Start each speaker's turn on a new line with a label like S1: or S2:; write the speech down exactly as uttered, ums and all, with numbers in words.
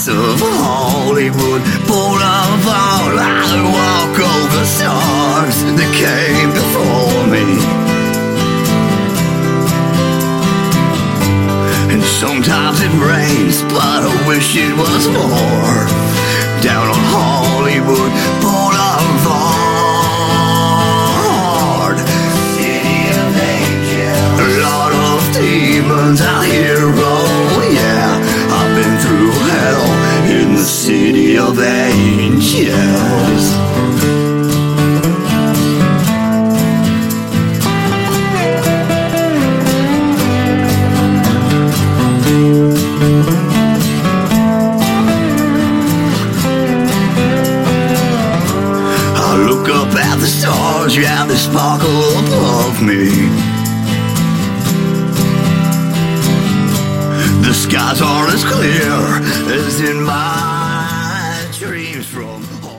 S1: streets of Hollywood Boulevard, I walk over stars that came before me. And sometimes it rains, but I wish it was more. Down on Hollywood Boulevard, city of angels, a lot of demons out here, oh yeah. I've been through hell in the city of angels. Look up at the stars, yeah, they sparkle above me. The skies are as clear as in my dreams from home.